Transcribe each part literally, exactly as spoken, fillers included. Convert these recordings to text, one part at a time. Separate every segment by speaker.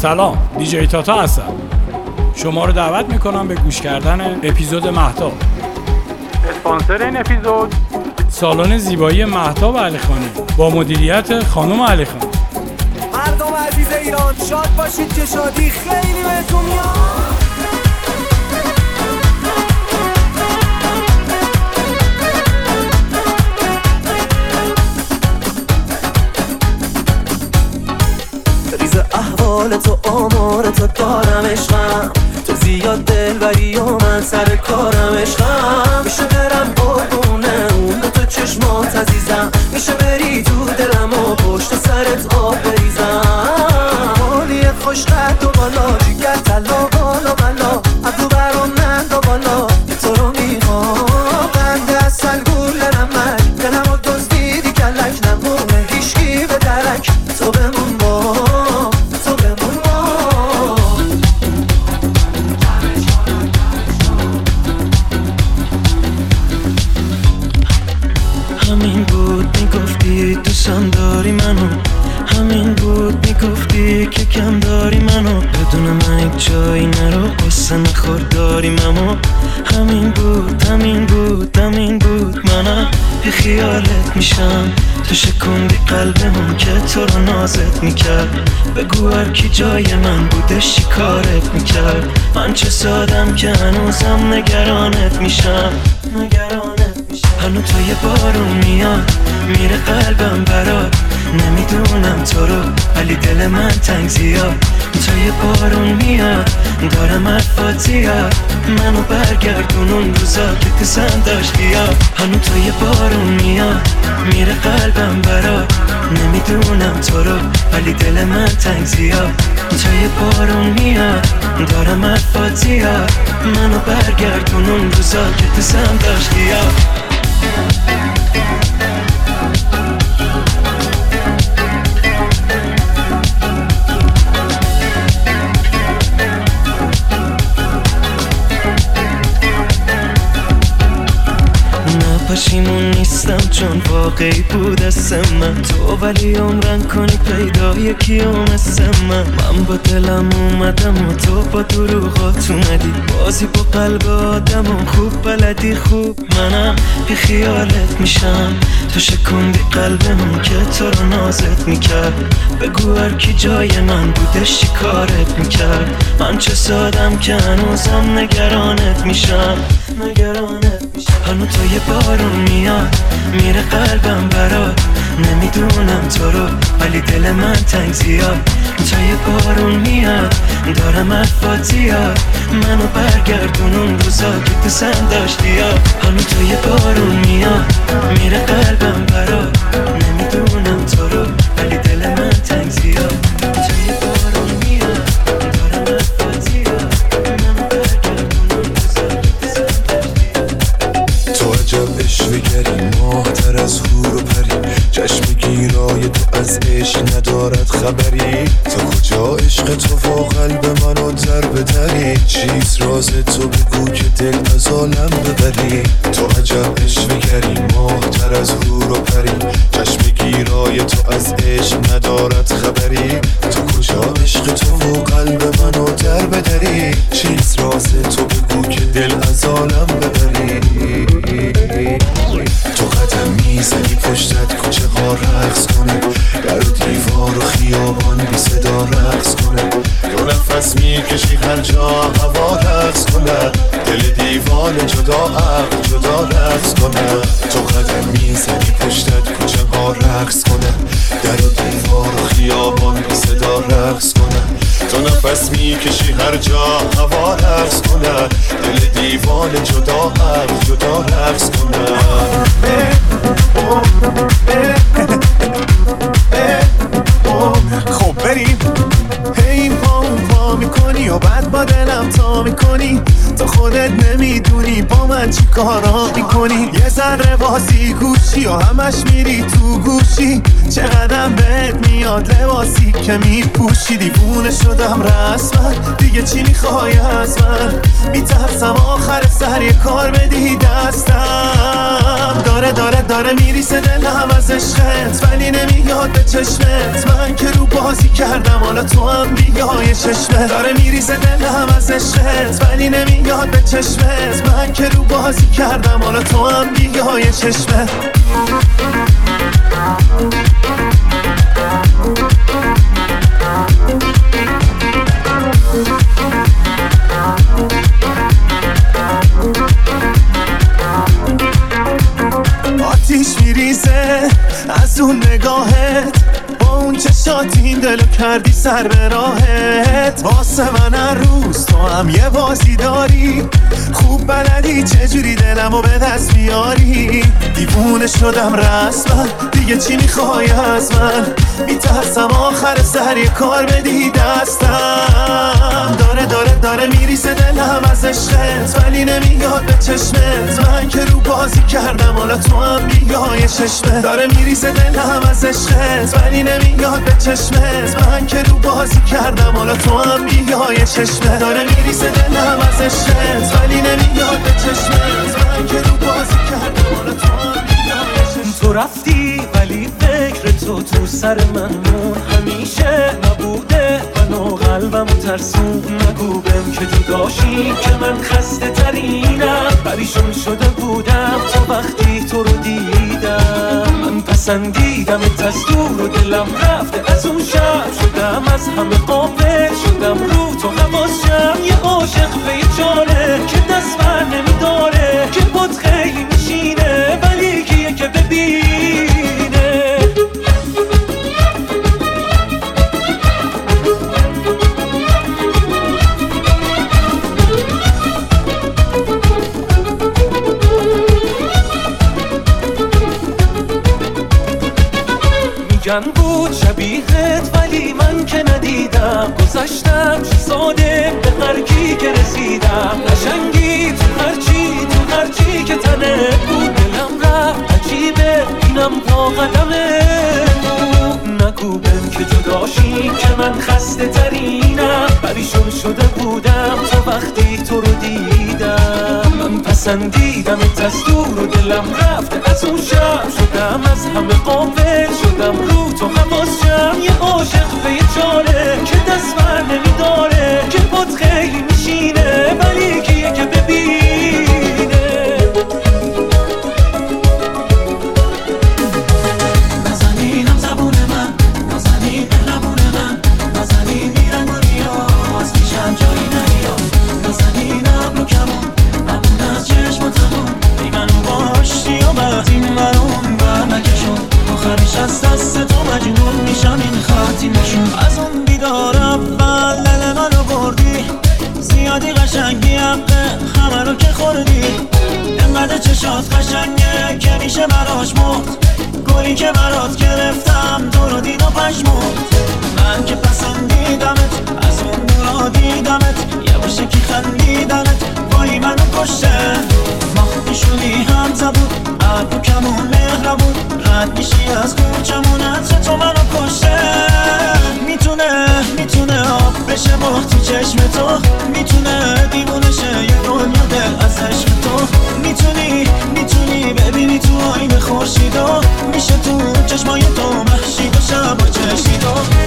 Speaker 1: سلام، دیجی تاتا هستم. شما رو دعوت میکنم به گوش کردن اپیزود مهتاب. اسپانسر این اپیزود سالن زیبایی مهتاب علیخانی با مدیریت خانم علیخانی.
Speaker 2: مردم عزیز ایران شاد باشید که شادی خیلی بهتون میاد.
Speaker 3: احوال تو آمار تو دارم عشقم، تو زیاد دلبری و من سر کارم عشقم. میشه برم قربونه اون دو تا چشمات عزیزم، میشه بری تو دلم و پشت سرت آب بریزم. حالی خوش قد و بالا جگر تلا بالا بالا عبدو برام نند و بالا که تو رو میخوام. بنده اصل گول نمک دلم و دزدیدی کلک نمونه هیشکی به درک تو بمون با دوستم داری منو، همین بود میگفتی که کم داری منو. بدون من هیچ جایی نرو قصه نخور داریم اما همین بود همین بود همین بود. منم بی خیالت میشم تو شکوندی قلبمون که تو رو نازت میکرد. بگو هر کی جای من بودش چی کارت میکرد. من چه سادم که هنوزم نگرانت میشم نگرانت میشم. هنو تا یه بارون میاد میره قلبم برات، نمیدونم تو رو ولی دل من تنگ زیاد. تا یه بارون میاد دارم حرفات زیاد، منو برگردون اون روزا که دوستم داشتی یاد. هنو تا یه بارون میاد میره قلبم برات، نمیدونم تو رو ولی دل من تنگ زیاد. تا یه بارون میاد دارم حرفات زیاد، منو برگردون اون روزا که دوستم داشتی یاد. پشیمون نیستم چون واقعی بود اسم من تو، ولی عمرن کنی پیدا یکی هم اسم من. من با دلم اومدم و تو با دروغات اومدی، بازی با قلب آدم و خوب بلدی خوب. منم بی خیالت میشم تو شکوندی قلبمون که تو رو نازت میکرد. بگو هر کی جای من بودش چی کارت میکرد. من چه سادم که هنوزم نگرانت میشم نگرانت میشم. هنو تا یه بارون میاد میره قلبم برات، نمیدونم تو رو ولی دل من تنگ زیاد. تا یه بارون میاد دارم حرفات زیاد، منو برگردون اون روزا که دوستم داشتی یاد. هنو تا یه بارون میاد میره قلبم برات، نمیدونم تو رو ولی دل من تنگ زیاد. تا یه بارون میاد دارم حرفات زیاد، منو برگردون اون روزا که دوستم داشتی یاد.
Speaker 4: تو عجب اشوه‌گری ماهتر از هور و پری، چشم گیرای تو از عشق ندارد خبری. تا کجا عشق تو با قلب منو در بدری، چیز راز تو بگو که دل از عالم ببری. تو عجب اشوه‌گری ماهتر از هور و پری، چشم گیرای تو از عشق ندارد خبری. تا کجا عشق تو با قلب منو در بدری، چیز راز تو بگو که دل از عالم ببری. تو قدم میزنی پشتت کوچه ها رقص کنه، در و دیوار و خیابان بی صدا رقص کنه. دو نفس میکشی هر جا هوا رقص کنه، دل دیوان جدا عقل جدا رقص کنه. تو قدم میزنی پشتت کوچه ها رقص کنه، در و دیوار و خیابان بی صدا رقص کنه. تو نفس میکشی هر جا هوا رقص کنه، دل دیوان جدا عقل جدا رقص کنه.
Speaker 2: خب بریم. هی پامون پا میکنی و بعد با دلم تا میکنی، تو خودت نمیدونی با من چی کارا میکنی. یه ذره بازی گوشی و همش میری تو گوشی، چقدرم بهت میاد لباسی که میپوشی. دیوونه شدم رسما دیگه چی میخوای از من، میترسم آخر سر یه کار بدی دستم. داره داره داره میریسه دلم از عشقت ولی نمیاد به چشمت. من که رو بازی کردم حالا تو هم بیای چشمه داره میریزه دلم از عشقت ولی نمیاد به چشمت من که رو بازی کردم حالا تو هم بیای چشمه آتیش میریزه از اون نگاهت با اون چشات این دلو کردی سر به راهت واسه من هر روز تو هم یه بازی داری خوب بلدی چجوری دلمو به دست میاری دیوونه شدم رسما دیگه چی میخوای از من میترسم آخر سر یه کار بدی دستم داره داره داره میریزه دلم از عشقت ولی نمیاد به چشمت من که رو بازی کردم حالا تو هم بیای چشمه داره میریزه دلم از عشقت ولی نمیاد به چشمت من که رو بازی کردم حالا تو هم بیای چشمه داره میریزه دلم از عشقت ولی نمیاد به چشمت من که رو بازی کردم حالا تو هم بیای چشمه
Speaker 3: تو رفتی ولی فکر تو تو سر من مون همیشه نبوده من و قلبم ترسون نگو بهم که جداشی که من خسته ترینم پریشون شده بودم تو وقتی تو رو دیدم من پسندیدم از دور و دلم رفته از اون شب شدم از همه غافل شدم رو تو حواسم یه عاشق بیچاره که دست بر نمیداره که بود خیلی میشینه ولی کیه که ببینه میگن بود شبیهت ولی من که ندیدم گذاشتم چه ساده به هرکی که رسیدم قشنگی تو هرچی تو هرچی که تنه بود دلم رفت عجیبه اینم تا قدمه بود نگو بهم که جداشی که من خسته ترینم پریشون شده بودم تو وقتی تو رو دیدم من پسندیدم از دور و دلم رفته از اون شب شدم از همه غافل شدم رو تو حواسم یه عاشق بیچاره که دست بر نمیداره که بود خیلی میشینه ولی کیه که ببینه
Speaker 5: نزنینم زبون من نزنین لبون من نزنین میرن گریاز میشم جایی نریاد نزنینم رو کمون نبون از چشماتمون ای منو باشتی و بعد این منون بر نکشون آخرش از دست تو مجنون میشم این خطی نشون از اون بیدار اول دل منو بردی زیادی قشنگی حقه همه رو که خوردی انقدر چشات قشنگه که میشه براش مرد گلی که برات گرفتم تو رو دید و پشمرد من که پسندیدمت از اون دورا دیدمت یواشه کی خندیدنت وای منو کشته ماه میشونی هم زبون عبو کمون مهربون رد میشی از کوچمونت تو منو کشته میتونه میتونه آب بشه ماه تو چشم تو میتونه دیوونه شه یه دنیا دل از عشق تو میتونی میتونی ببینی تو آینه خورشیدو میشه تو چشمای تو محشید و شبا چشیدو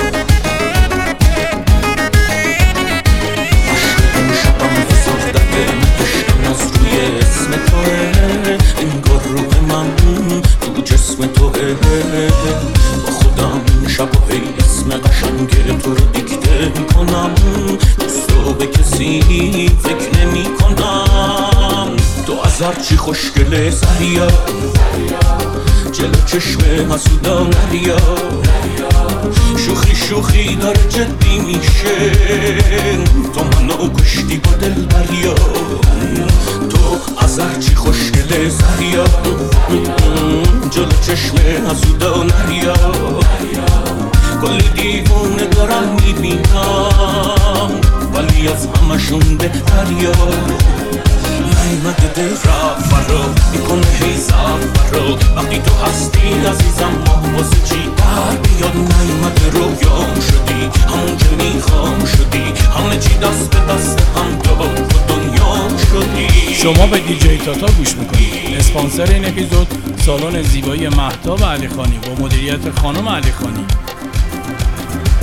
Speaker 3: از روی اسم توه انگار روح من تو جسم توه با خودم شباهی اسم قشنگ تو رو دیکته میکنم دوستو به کسی فکر نمی کنم تو از هرچی خوشگله سریا جلو چشم حسودا نریا شوخی شوخی داره جدی میشه تو منو کشتی با دل بریا تو از هرچی خوشگله سریا جلو چشم حسودا نریا کل دیوونه دارم میبینم ولی از همشون بهتریا نیمده دل را فرا میکنه هی زفرا وقتی تو هستی عزیزم ما واسه چی در بیاد نیمده رویام شدی همون که میخوام شدی همه چی دست به دست هم داد و دنیام شدی
Speaker 1: شما به دیجی تاتا گوش میکنید. اسپانسر این اپیزود سالن زیبایی مهتاب علیخانی با مدیریت خانم علیخانی.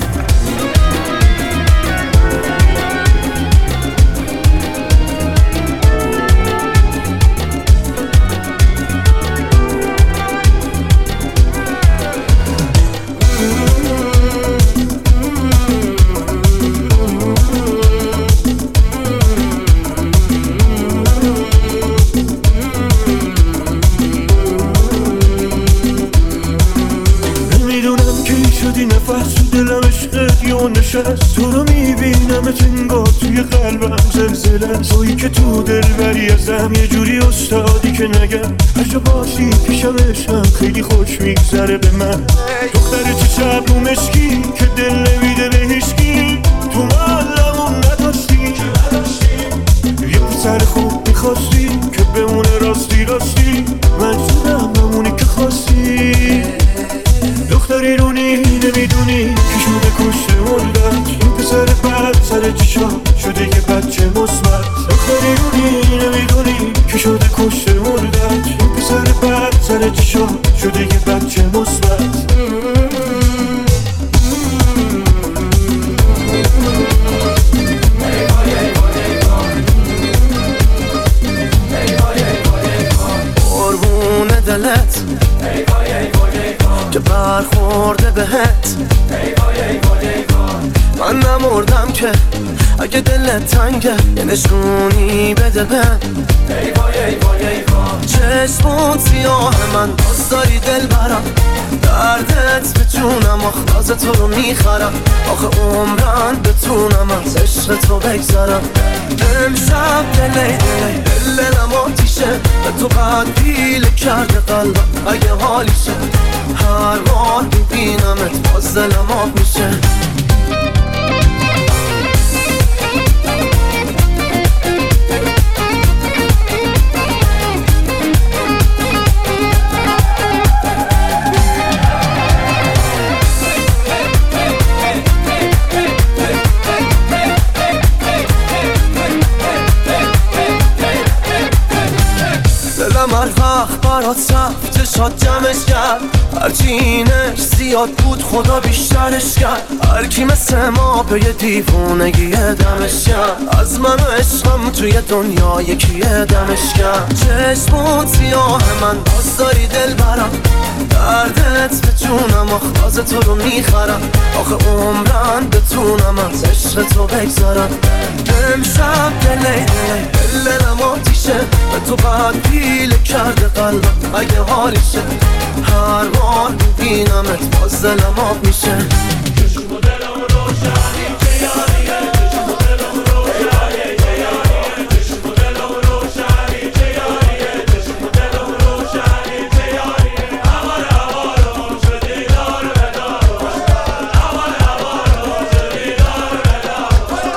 Speaker 2: تو دلم عشقت یا نشست، تو رو میبینم انگار توی قلبم زلزله. تویی که تو دل بری ازم یه جوری استادی که نگم، هر جا باشی پیشم عشقم خیلی خوش میگذره به من. دختر چه رو مشکی که دل نمیده به هیچکی، تو محلمون نداشتی یه پسر خوب میخواستی که بمونه راستی راستی، من شدم بمونی که خواستی. دختری رونی نمیدونی که شده کشته مردم، این پسر بد سر چشا شده یه بچه مثبت. دختری رونی نمیدونی که شده کشته مردم، این پسر بد سر چشا شده یه بچه مثبت.
Speaker 3: قربون دلت که برخورده بهت، من نمردم که اگه دلت تنگه یه نشونی بده بهم. چشمون سیاه من باز داری دل برم، دردت به جونم آخلاز تو رو میخرم. آخه عمرن بتونم از عشق تو بگذرم. امشب دلی دلی دلم آتیشه، به تو بعد پیله کرده قلبم اگه حالیشه. هر بار میبینمت باز دلم آب میشه. دلم هر وقت برات رفت چشات جمعش کرد، هرچی اینش زیاد بود خدا بیشترش کرد. هرکی مثل ما به یه دیوونگی دمش کرد، از من و عشقم توی دنیا یکی دمش کرد. چشمون سیاه من باز داری دل برم، دردت به جونم آخلاز تو رو میخرم. آخه عمرن بتونم از عشق تو بگذرم. امشب دلی دلی دلم آتیشه، به تو بعد پیله کرده قلبم اگه حالیشه. هر بار میبینمت باز دلم آب میشه. چشم و دلم روشنی که یاریه، چشم و دلم روشنی که یاریه، چشم و دلم روشنی که یاریه، چشم و دلم روشنی که یاریه. اول اول شدی دار بدار، اول اول شدی دار بدار.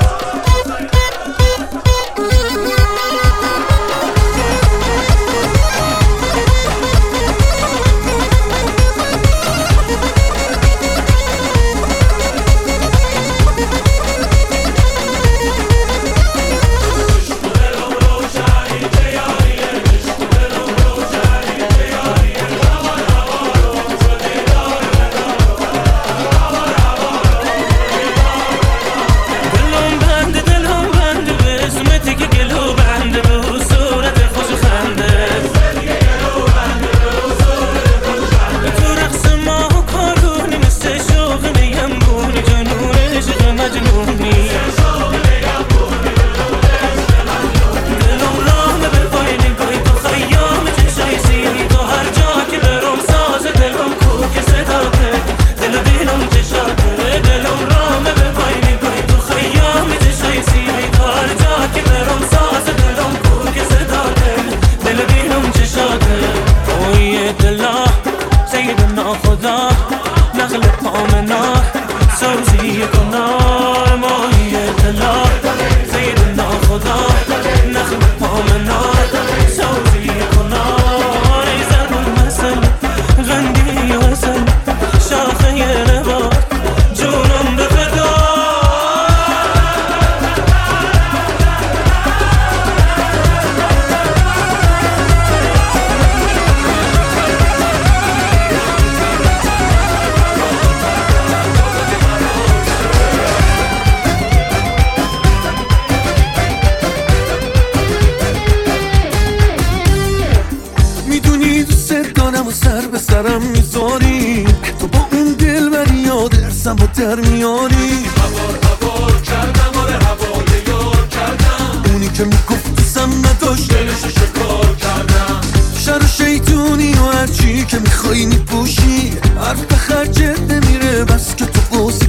Speaker 2: در میانی
Speaker 6: هوار هوار کردم، آره هوای یار کردم.
Speaker 2: اونی که میگفتم نداشت
Speaker 6: دلشو شکار کردم.
Speaker 2: شر و شیطونی و هرچی که میخوای میپوشی، حرف به خرجت نمیره بس که تو قوس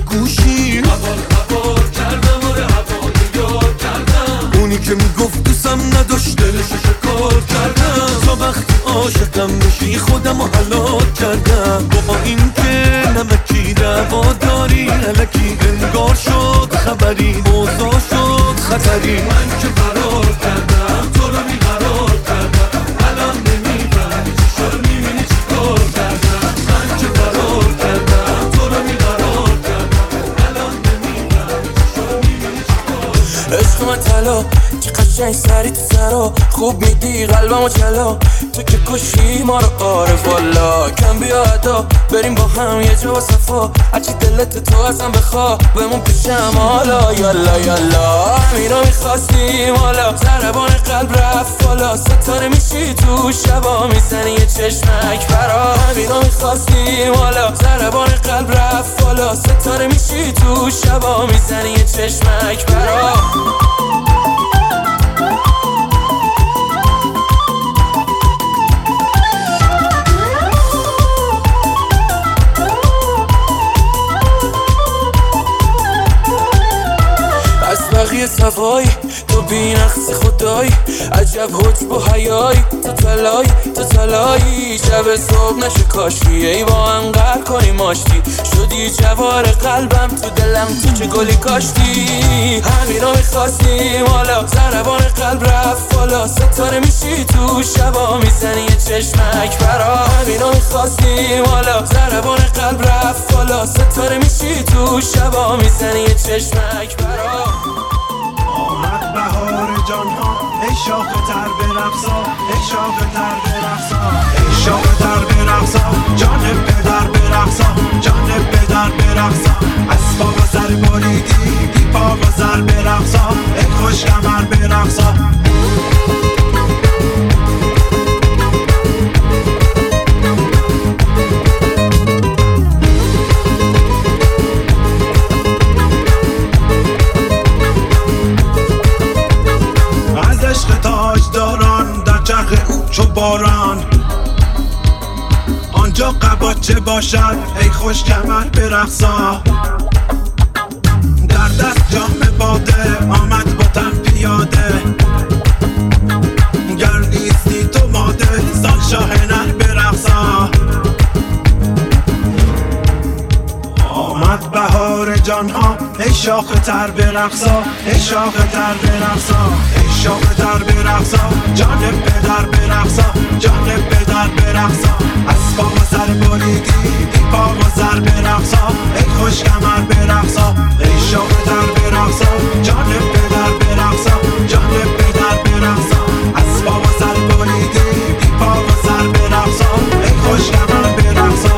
Speaker 3: عاشقم بشی خودم رو حلاک کردم با این که نمکی دوا داری علکی انگار شد خبری اوضاع شد خطری
Speaker 6: من که فرار کردم تو رو بیقرار کردم الان نمیفهمی چی شد میبینی چی کار کردم من که فرار کردم تو رو بیقرار کردم الان نمیفهمی چی شد میبینی چی کار
Speaker 3: عشق من طلا که قشنگ سری تو سرا خوب میدی قلبمو جلا تو که کشی ما رو آره والا کم بیا ادا بریم با هم یه جا صفا هرچی دلت تو ازم بخوا بمون پیشم حالا یالا یالا همینا میخواستیم حالا ضربان قلب رفت بالا ستاره میشی تو شبا میزنی یه چشمک برا همینا میخواستیم حالا ضربان قلب رفت بالا ستاره میشی تو شبا میزنی یه چشمک برا بقیه سوایی تو بی نقص خدایی عجب حجب و حیایی تو تلایی تو تلایی شب صبح نشه کاشی ای با هم قهر کنی ماشتی شدی جوار قلبم تو دلم تو چه گلی کاشتی همینا میخواستیم حالا ضربان قلب رفت بالا ستاره میشی تو شبا میزنی یه چشمک برا همینا میخواستیم حالا ضربان قلب رفت بالا ستاره میشی تو شبا میزنی یه چشمک برا
Speaker 2: آمد بهار جان ها ای شاخ تر برقصا ای شاخ تر برقصا ای شاخ تر برقصا جان پدر برقصا جان پدر برقصا اسبا و سر بریدی بی پا و سر برقصا ای خوش کمر برقصا داران در چرخ او چو باران آنجا قباچه باشد ای خوش کمر برقصا در دست جام باده آمد با تن پیاده گر نیستی تو ماده سال شاه نر برقصا آمد بهار جان ها ای شاخ تر برقصا ای شاخ تر برقصا ای شاخ تر برقصا جان پدر برقصا جان پدر برقصا اسبا و سر بریدی بی پا و سر برقصا ای خوش کمر برقصا ای شاخ تر برقصا جان پدر برقصا جان پدر برقصا اسبا و سر بریدی بی پا و سر برقصا ای خوش کمر برقصا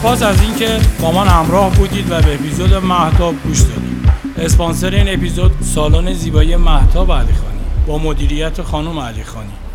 Speaker 1: سپاس از اینکه با من همراه بودید و به اپیزود مهتاب گوش دادید. اسپانسر این اپیزود سالن زیبایی مهتاب علیخانی با مدیریت خانم علیخانی.